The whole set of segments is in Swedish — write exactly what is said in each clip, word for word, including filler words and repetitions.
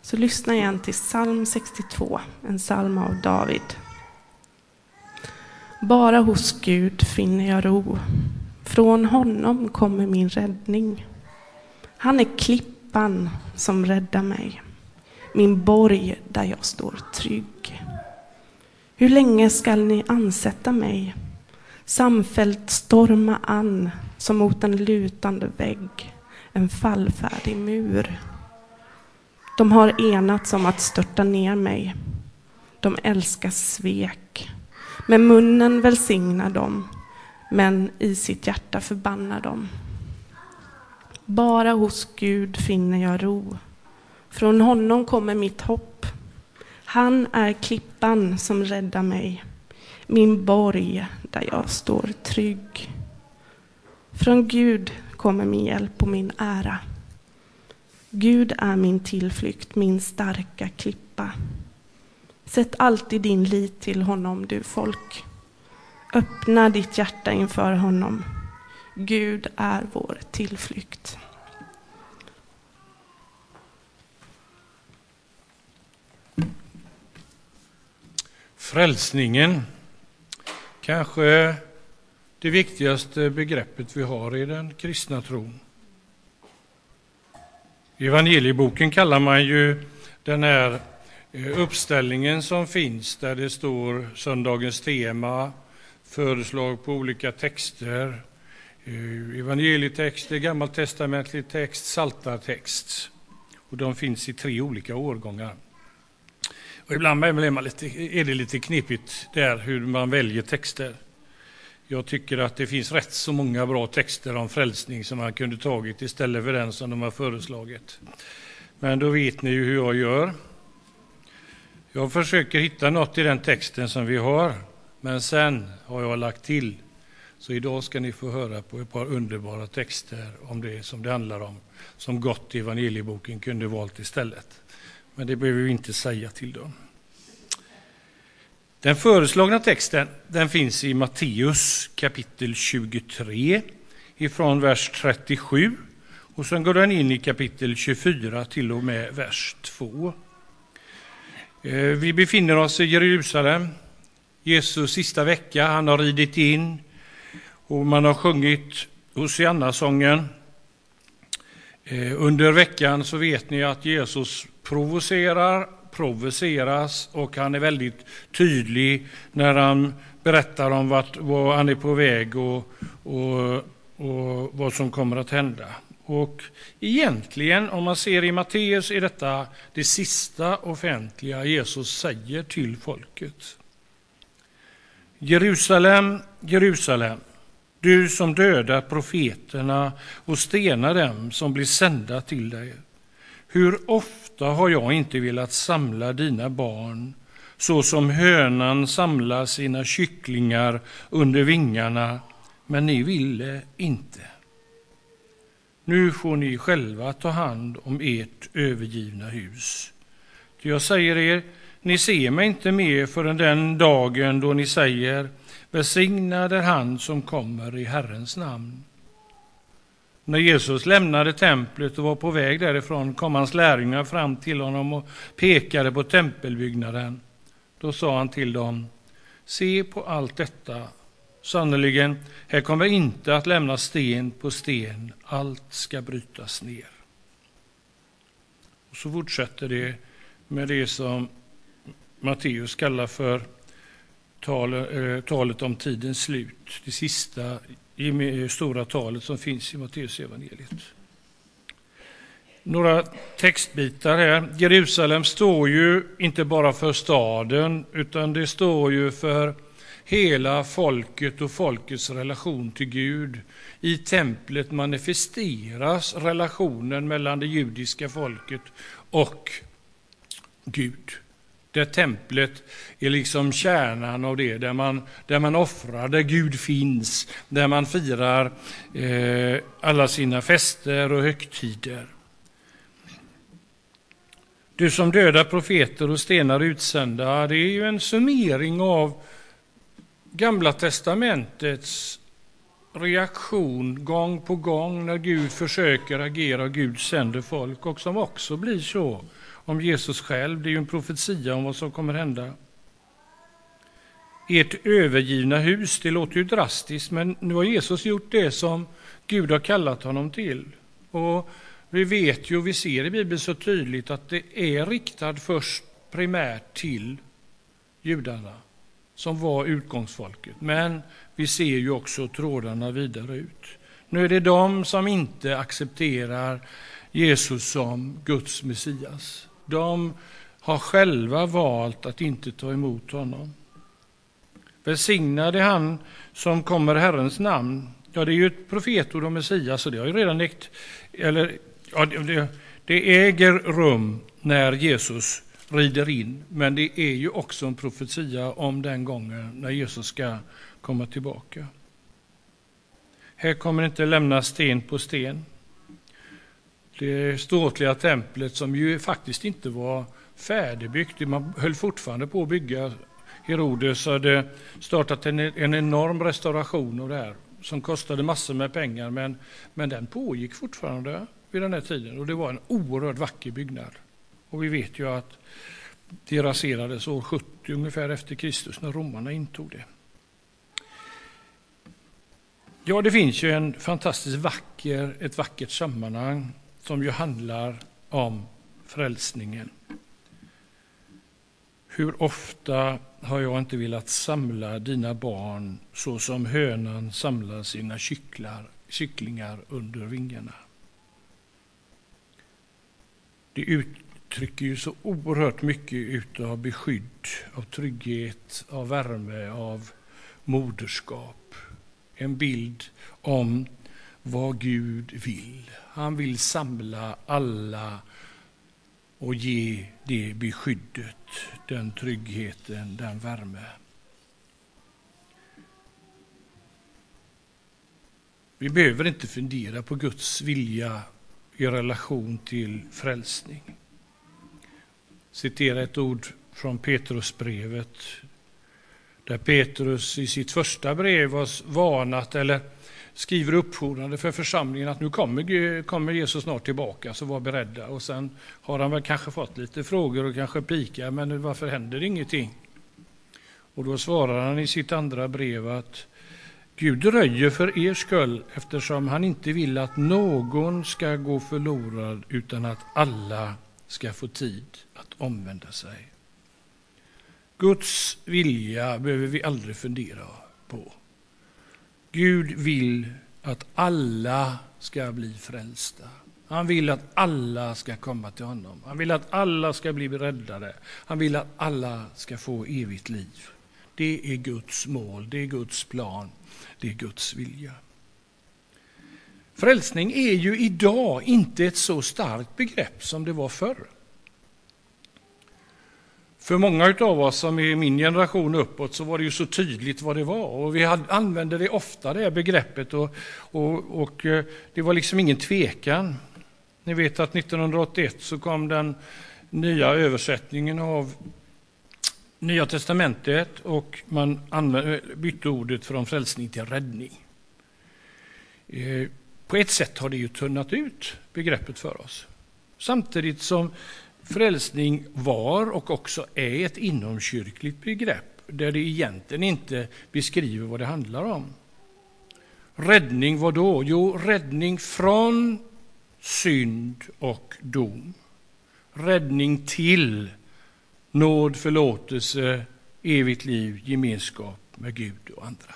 Så lyssna igen till psalm sextiotvå, en psalm av David. Bara hos Gud finner jag ro. Från honom kommer min räddning. Han är klippan som räddar mig. Min borg där jag står trygg. Hur länge skall ni ansätta mig? Samfällt storma an som mot en lutande vägg. En fallfärdig mur. De har enats om att störta ner mig. De älskar svek. Med munnen välsignar de, men i sitt hjärta förbannar de. Bara hos Gud finner jag ro. Från honom kommer mitt hopp. Han är klippan som räddar mig. Min borg där jag står trygg. Från Gud kommer min hjälp och min ära. Gud är min tillflykt, min starka klippa. Sätt alltid din lit till honom, du folk. Öppna ditt hjärta inför honom. Gud är vår tillflykt. Frälsningen, kanske det viktigaste begreppet vi har i den kristna tron. I evangelieboken kallar man ju den här uppställningen som finns där det står söndagens tema, föreslag på olika texter, evangelietexter, gammaltestamentlig text, psaltartext. Och de finns i tre olika årgångar. Och ibland är, man lite, är det lite knepigt där hur man väljer texter. Jag tycker att det finns rätt så många bra texter om frälsning som man kunde tagit istället för den som de har föreslagit. Men då vet ni ju hur jag gör. Jag försöker hitta något i den texten som vi har, men sen har jag lagt till. Så idag ska ni få höra på ett par underbara texter om det som det handlar om, som gott i evangelieboken kunde valt istället. Men det behöver vi inte säga till dem. Den föreslagna texten, den finns i Matteus kapitel tjugotre ifrån vers trettiosju och sen går den in i kapitel tjugofyra till och med vers två. Vi befinner oss i Jerusalem. Jesus sista vecka, han har ridit in och man har sjungit Hosianna-sången. Under veckan så vet ni att Jesus provocerar, provoceras och han är väldigt tydlig när han berättar om vart, var han är på väg och, och, och vad som kommer att hända. Och egentligen, om man ser i Matteus, är detta det sista offentliga Jesus säger till folket. Jerusalem, Jerusalem, du som dödar profeterna och stenar dem som blir sända till dig. Hur ofta har jag inte velat samla dina barn, så som hönan samlar sina kycklingar under vingarna, men ni ville inte. Nu får ni själva ta hand om ert övergivna hus. Ty jag säger er, ni ser mig inte mer förrän den dagen då ni säger, välsignad är han som kommer i Herrens namn. När Jesus lämnade templet och var på väg därifrån kom hans lärjungar fram till honom och pekade på tempelbyggnaden. Då sa han till dem, se på allt detta. Sannoliken, här kommer inte att lämna sten på sten, allt ska brytas ner. Och så fortsätter det med det som Matteus kallar för tal, äh, talet om tidens slut. Det sista i stora talet som finns i Matteus evangeliet. Några textbitar här. Jerusalem står ju inte bara för staden, utan det står ju för hela folket och folkets relation till Gud. I templet manifesteras relationen mellan det judiska folket och Gud. Där templet är liksom kärnan av det, där man, där man offrar, där Gud finns, där man firar eh, alla sina fester och högtider. Du som dödar profeter och stenar utsända, det är ju en summering av Gamla testamentets reaktion gång på gång när Gud försöker agera och Gud sänder folk, och som också blir så om Jesus själv. Det är ju en profetia om vad som kommer hända. Ert övergivna hus, det låter ju drastiskt, men nu har Jesus gjort det som Gud har kallat honom till. Och vi vet ju, vi ser i Bibeln så tydligt att det är riktat först primärt till judarna som var utgångsfolket. Men vi ser ju också trådarna vidare ut. Nu är det de som inte accepterar Jesus som Guds Messias. De har själva valt att inte ta emot honom. Välsignade han som kommer Herrens namn. Ja, det är ju ett profetord om Messias, så det har ju redan ägt, eller ja, det, det äger rum när Jesus rider in. Men det är ju också en profetia om den gången när Jesus ska komma tillbaka. Här kommer inte lämna sten på sten. Det ståtliga templet som ju faktiskt inte var färdigbyggt. Man höll fortfarande på att bygga. Herodes hade startat en, en enorm restauration av det här som kostade massor med pengar, men, men den pågick fortfarande vid den här tiden. Och det var en oerhört vacker byggnad. Och vi vet ju att det raserades år sjuttio ungefär efter Kristus när romarna intog det. Ja, det finns ju en fantastiskt vacker, ett vackert sammanhang som ju handlar om frälsningen. Hur ofta har jag inte velat samla dina barn så som hönan samlar sina kycklar, kycklingar under vingarna. Det uttrycker ju så oerhört mycket av beskydd, av trygghet, av värme, av moderskap. En bild om vad Gud vill. Han vill samla alla och ge det beskyddet, den tryggheten, den värme. Vi behöver inte fundera på Guds vilja i relation till frälsning. Citera ett ord från Petrusbrevet, där Petrus i sitt första brev var varnat eller skriver uppfordrande för församlingen att nu kommer, kommer Jesus snart tillbaka, så var beredda. Och sen har han väl kanske fått lite frågor och kanske pika, men varför händer det ingenting? Och då svarar han i sitt andra brev att Gud dröjer för er skull eftersom han inte vill att någon ska gå förlorad utan att alla ska få tid att omvända sig. Guds vilja behöver vi aldrig fundera på. Gud vill att alla ska bli frälsta. Han vill att alla ska komma till honom. Han vill att alla ska bli räddade. Han vill att alla ska få evigt liv. Det är Guds mål, det är Guds plan, det är Guds vilja. Frälsning är ju idag inte ett så starkt begrepp som det var förr. För många av oss som är min generation uppåt så var det ju så tydligt vad det var. Och vi hade, använde det ofta, det här begreppet. Och, och, och det var liksom ingen tvekan. Ni vet att nittonhundraåttioett så kom den nya översättningen av Nya testamentet. Och man använde, bytte ordet från frälsning till räddning. Eh, på ett sätt har det ju tunnat ut begreppet för oss. Samtidigt som frälsning var och också är ett inomkyrkligt begrepp där det egentligen inte beskriver vad det handlar om. Räddning vad då? Jo, räddning från synd och dom. Räddning till nåd, förlåtelse, evigt liv, gemenskap med Gud och andra.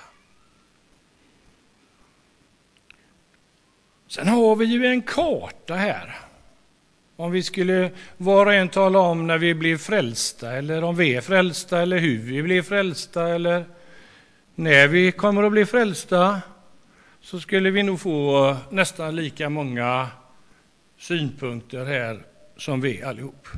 Sen har vi ju en karta här. Om vi skulle var och en tala om när vi blev frälsta, eller om vi är frälsta, eller hur vi blev frälsta, eller när vi kommer att bli frälsta, så skulle vi nog få nästan lika många synpunkter här som vi allihop.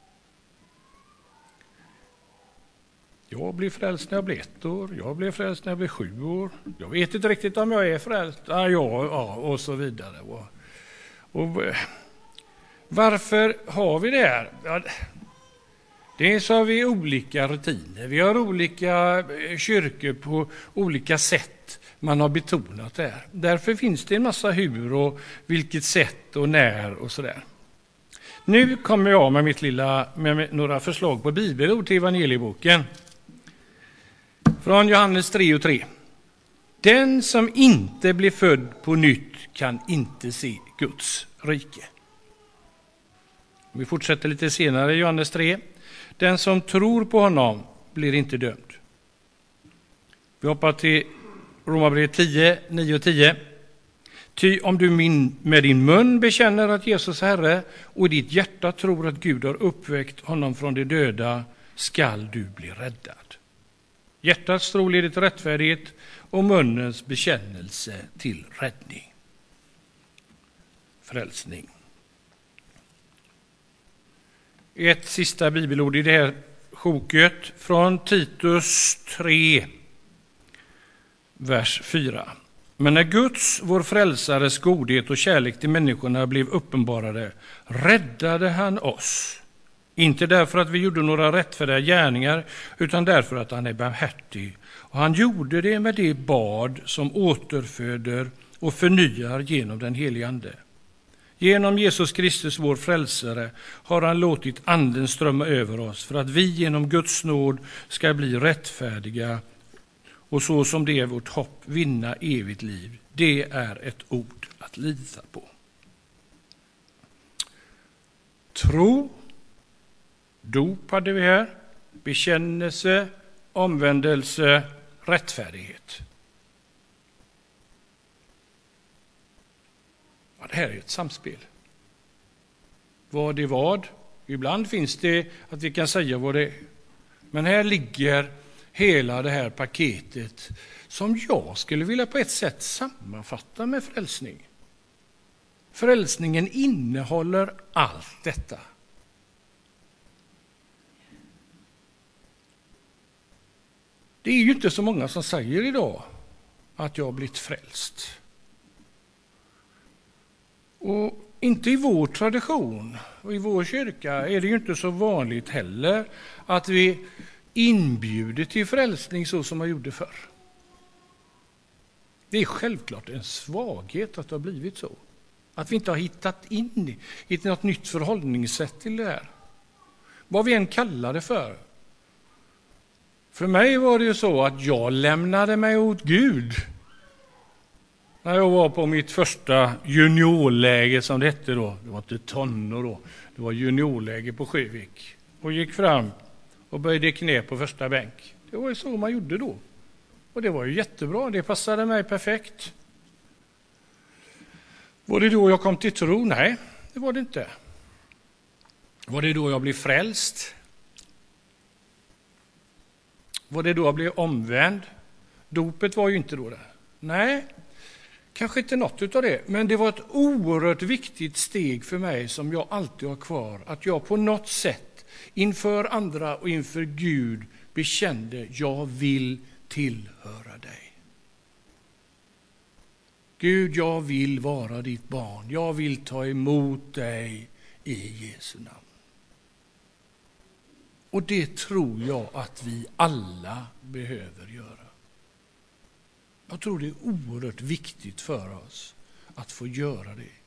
Jag blev frälst när jag blev ett år, jag blev frälst när jag blev sju år, jag vet inte riktigt om jag är frälst, ja, ja och så vidare. Och, och varför har vi det här? Ja, det är så har vi olika rutiner. Vi har olika kyrkor på olika sätt man har betonat det här. Därför finns det en massa hur och vilket sätt och när och sådär. Nu kommer jag med mitt lilla, med några förslag på bibelord till evangelieboken. Från Johannes tre och tre. Den som inte blir född på nytt kan inte se Guds rike. Vi fortsätter lite senare i Johannes tre. Den som tror på honom blir inte dömd. Vi hoppar till Romarbrevet tio, nio och tio. Ty om du min, med din mun bekänner att Jesus är Herre och i ditt hjärta tror att Gud har uppväckt honom från de döda, skall du bli räddad. Hjärtats tro leder till rättfärdighet och munnens bekännelse till räddning. Frälsning. Ett sista bibelord i det här sjoket från Titus tre, vers fyra. Men när Guds, vår frälsares godhet och kärlek till människorna blev uppenbarade, räddade han oss. Inte därför att vi gjorde några rättfärdiga gärningar, utan därför att han är barmhärtig. Och han gjorde det med det bad som återföder och förnyar genom den helige ande. Genom Jesus Kristus, vår frälsare, har han låtit anden strömma över oss för att vi genom Guds nåd ska bli rättfärdiga och så som det är vårt hopp vinna evigt liv. Det är ett ord att lita på. Tro, dop hade vi här, bekännelse, omvändelse, rättfärdighet. Ja, det här är ett samspel. Vad är vad? Ibland finns det att vi kan säga vad det är. Men här ligger hela det här paketet som jag skulle vilja på ett sätt sammanfatta med frälsning. Frälsningen innehåller allt detta. Det är ju inte så många som säger idag att jag har blivit frälst. Och inte i vår tradition och i vår kyrka är det ju inte så vanligt heller att vi inbjuder till frälsning så som man gjorde förr. Det är självklart en svaghet att det har blivit så. Att vi inte har hittat in i något nytt förhållningssätt till det här. Vad vi än kallar det för. För mig var det ju så att jag lämnade mig åt Gud när jag var på mitt första juniorläge som det hette då. Det var inte tonår då, det var juniorläge på Sjövik. Och gick fram och böjde knä på första bänk. Det var ju så man gjorde då. Och det var ju jättebra, det passade mig perfekt. Var det då jag kom till tro? Nej, det var det inte. Var det då jag blev frälst? Var det då jag blev omvänd? Dopet var ju inte då det. Nej, kanske inte något av det. Men det var ett oerhört viktigt steg för mig som jag alltid har kvar. Att jag på något sätt inför andra och inför Gud bekände, jag vill tillhöra dig. Gud, jag vill vara ditt barn. Jag vill ta emot dig i Jesu namn. Och det tror jag att vi alla behöver göra. Jag tror det är oerhört viktigt för oss att få göra det.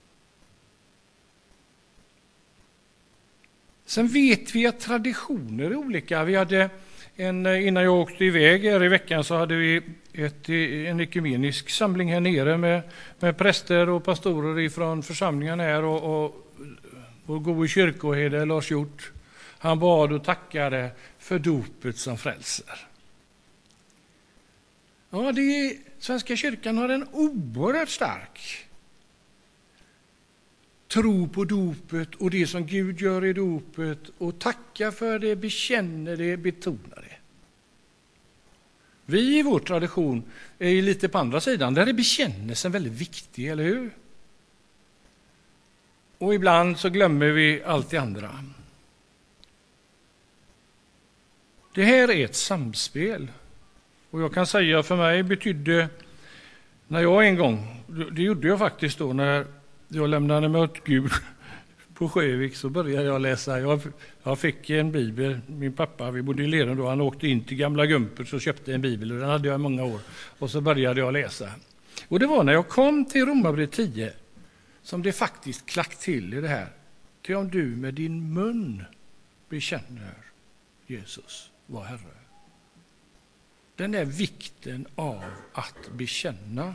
Sen vet vi att traditioner är olika. Vi hade en, innan jag åkte iväg här i veckan så hade vi ett, en ekumenisk samling här nere med, med präster och pastorer från församlingen här och, och vår gode kyrkoherde Lars Hjort. Han bad och tackade för dopet som frälser. Ja, det är, Svenska kyrkan har en oerhört stark tro på dopet och det som Gud gör i dopet och tacka för det, bekänner det, betonar det. Vi i vår tradition är lite på andra sidan. Där är bekännelsen väldigt viktig, eller hur? Och ibland så glömmer vi allt det andra. Det här är ett samspel. Och jag kan säga för mig betydde, när jag en gång, det gjorde jag faktiskt då när jag lämnade mig åt Gud på Sjövik, så började jag läsa. Jag, jag fick en bibel, min pappa, vi bodde i Lerum då, han åkte in till Gamla Gumpert och köpte en bibel och den hade jag i många år. Och så började jag läsa. Och det var när jag kom till Romarbrevet tio som det faktiskt klack till i det här till om du med din mun bekänner Jesus var Herre. Den är vikten av att bekänna.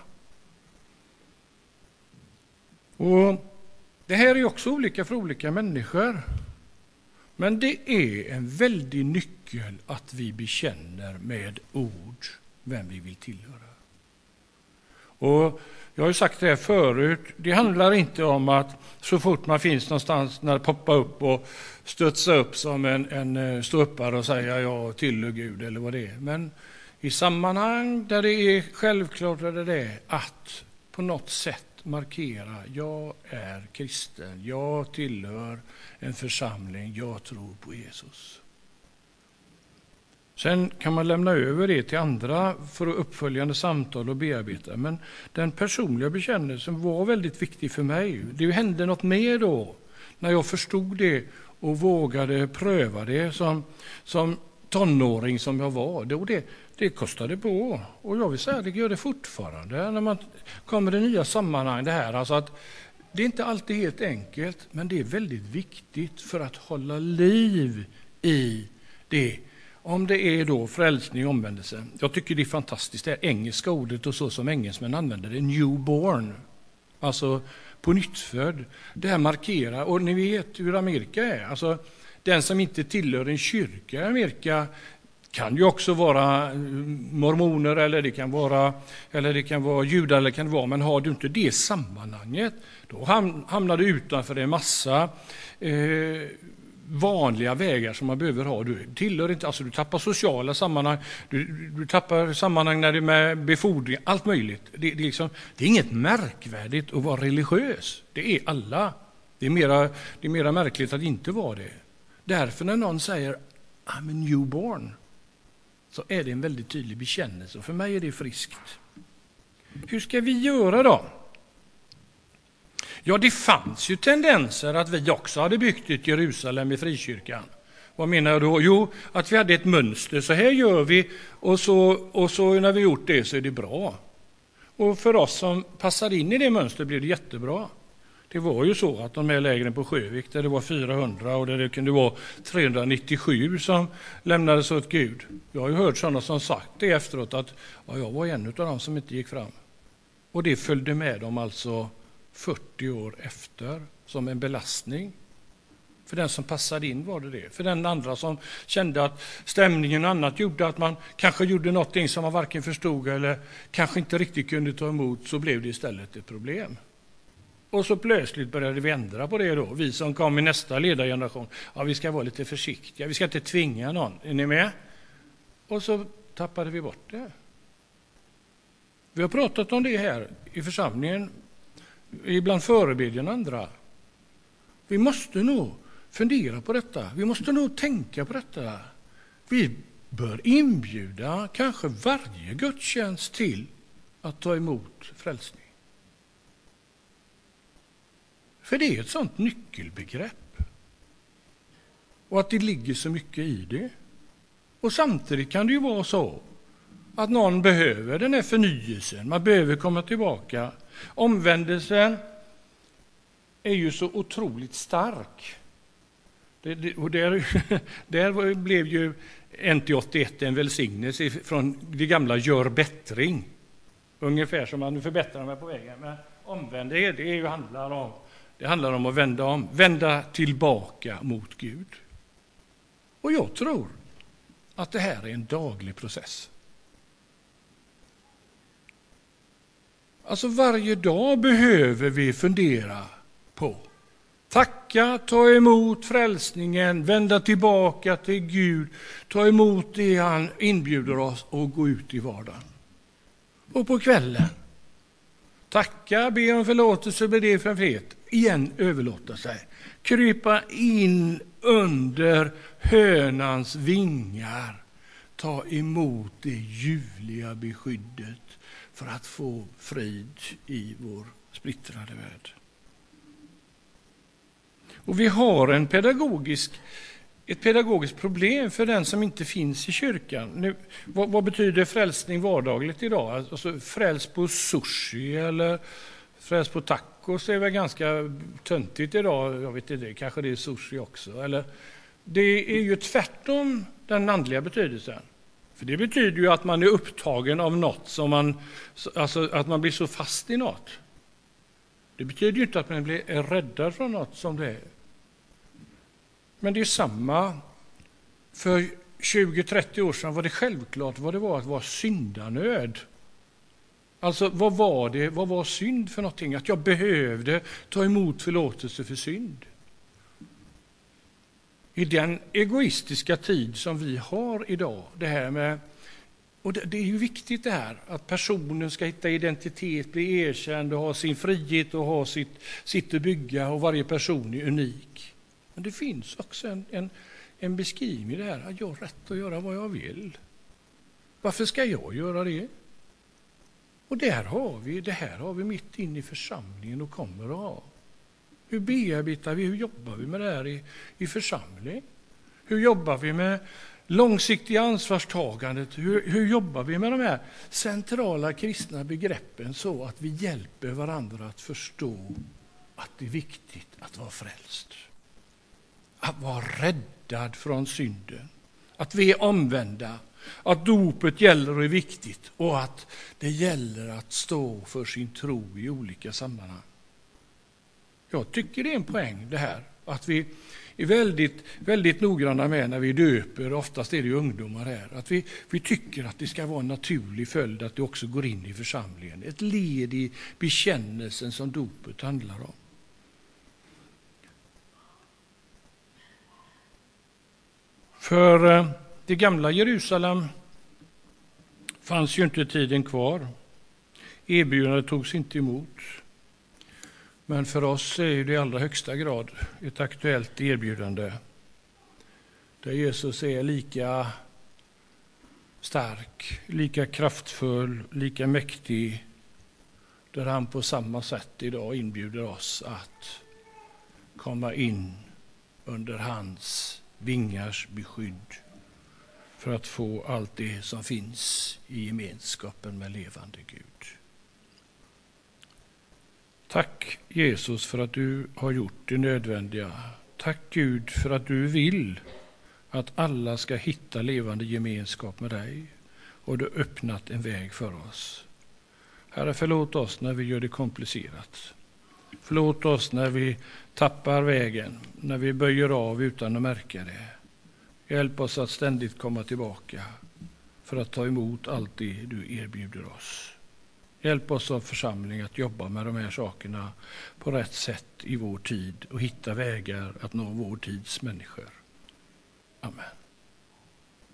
Och det här är också olika för olika människor. Men det är en väldig nyckel att vi bekänner med ord vem vi vill tillhöra. Och jag har ju sagt det här förut, det handlar inte om att så fort man finns någonstans när det poppar upp och stötsar upp som en, en ståuppare och säga ja till Gud eller vad det är. Men i sammanhang där det är självklart är det att på något sätt markera, jag är kristen, jag tillhör en församling, jag tror på Jesus. Sen kan man lämna över det till andra för uppföljande samtal och bearbeta. Men den personliga bekännelsen var väldigt viktig för mig. Det hände något mer då när jag förstod det och vågade pröva det som, som tonåring som jag var. Det, det, det kostade på. Och jag vill säga att det gör det fortfarande när man kommer i nya sammanhang. Det här, alltså att det är inte alltid helt enkelt, men det är väldigt viktigt för att hålla liv i det. Om det är då frälsning och omvändelse. Jag tycker det är fantastiskt, det här engelska ordet och så som engelsmän använder det, newborn. Alltså på nyttfödd. Det här markerar, och ni vet hur Amerika är. Alltså den som inte tillhör en kyrka i Amerika kan ju också vara mormoner eller det kan vara, eller det kan vara judar eller det kan vara, men har du inte det sammanhanget, då hamnar du utanför en massa eh, vanliga vägar som man behöver ha. Du tillhör inte, alltså du tappar sociala sammanhang, du, du tappar sammanhang när det är med befordring, allt möjligt. Det, det, är liksom, det är inget märkvärdigt att vara religiös. Det är alla. Det är mera, det är mera märkligt att inte vara det. Därför när någon säger I'm a newborn så är det en väldigt tydlig bekännelse. För mig är det friskt. Hur ska vi göra då? Ja, det fanns ju tendenser att vi också hade byggt ett Jerusalem i frikyrkan. Vad menar jag då? Jo, att vi hade ett mönster. Så här gör vi och så, och så när vi gjort det så är det bra. Och för oss som passade in i det mönstret blev det jättebra. Det var ju så att de här lägren på Sjövik där det var fyrahundra och där det kunde vara trehundranittiosju som lämnades åt Gud. Jag har ju hört sådana som sagt det efteråt att ja, jag var en av dem som inte gick fram. Och det följde med dem alltså fyrtio år efter som en belastning. För den som passade in var det det. För den andra som kände att stämningen och annat gjorde att man kanske gjorde någonting som man varken förstod eller kanske inte riktigt kunde ta emot, så blev det istället ett problem. Och så plötsligt började vi ändra på det då. Vi som kom i nästa ledargeneration. Ja, vi ska vara lite försiktiga. Vi ska inte tvinga någon. Är ni med? Och så tappade vi bort det. Vi har pratat om det här i församlingen. Ibland förebedjan andra. Vi måste nog fundera på detta. Vi måste nog tänka på detta. Vi bör inbjuda kanske varje gudstjänst till att ta emot frälsning. För det är ett sånt nyckelbegrepp. Och att det ligger så mycket i det. Och samtidigt kan det ju vara så att någon behöver den här förnyelsen. Man behöver komma tillbaka. Omvändelsen är ju så otroligt stark. Det, det, och där, där blev ju N T åttioett en välsignelse från det gamla gör bättring. Ungefär som man förbättrar mig på vägen. Men omvändelse, det är ju handlar om Det handlar om att vända om, vända tillbaka mot Gud. Och jag tror att det här är en daglig process. Alltså varje dag behöver vi fundera på, tacka, ta emot frälsningen, vända tillbaka till Gud, ta emot det han inbjuder oss och gå ut i vardagen. Och på kvällen, tacka, be om förlåtelse, be det för fred. Igen överlåta sig. Krypa in under hönans vingar. Ta emot det ljuvliga beskyddet för att få frid i vår splittrade värld. Och vi har en pedagogisk, ett pedagogiskt problem för den som inte finns i kyrkan. Nu, vad, vad betyder frälsning vardagligt idag? Alltså fräls på sushi eller fräls på taco tacos är väl ganska töntigt idag. Jag vet inte, kanske det är sushi också. Eller, det är ju tvärtom den andliga betydelsen. För det betyder ju att man är upptagen av något, som man, alltså att man blir så fast i något. Det betyder ju inte att man blir räddad från något som det är. Men det är samma. För tjugo trettio år sedan var det självklart vad det var att vara syndanöd. Alltså vad var det, vad var synd för någonting? Att jag behövde ta emot förlåtelse för synd. I den egoistiska tid som vi har idag, det här med, och det, det är ju viktigt det här, att personen ska hitta identitet, bli erkänd och ha sin frihet och ha sitt, sitt att bygga, och varje person är unik. Men det finns också en, en, en beskrivning i det här, att jag har rätt att göra vad jag vill. Varför ska jag göra det? Och där har vi, det här har vi mitt in i församlingen och kommer att ha. Hur bearbetar vi, hur jobbar vi med det här i, i församling? Hur jobbar vi med långsiktiga ansvarstagandet? Hur, hur jobbar vi med de här centrala kristna begreppen så att vi hjälper varandra att förstå att det är viktigt att vara frälst? Att vara räddad från synden. Att vi är omvända. Att dopet gäller och är viktigt. Och att det gäller att stå för sin tro i olika sammanhang. Jag tycker det är en poäng det här. Att vi är väldigt, väldigt noggranna med när vi döper. Oftast är det ju ungdomar här. Att vi, vi tycker att det ska vara en naturlig följd att det också går in i församlingen. Ett led i bekännelsen som dopet handlar om. För det gamla Jerusalem fanns ju inte tiden kvar. Erbjudandet togs inte emot. Men för oss är det i allra högsta grad ett aktuellt erbjudande. Där Jesus är lika stark, lika kraftfull, lika mäktig. Där han på samma sätt idag inbjuder oss att komma in under hans vingars beskydd. För att få allt det som finns i gemenskapen med levande Gud. Tack Jesus för att du har gjort det nödvändiga. Tack Gud för att du vill att alla ska hitta levande gemenskap med dig. Och du har öppnat en väg för oss. Herre, förlåt oss när vi gör det komplicerat. Förlåt oss när vi tappar vägen, när vi böjer av utan att märka det. Hjälp oss att ständigt komma tillbaka för att ta emot allt det du erbjuder oss. Hjälp oss som församling att jobba med de här sakerna på rätt sätt i vår tid och hitta vägar att nå vår tids människor. Amen.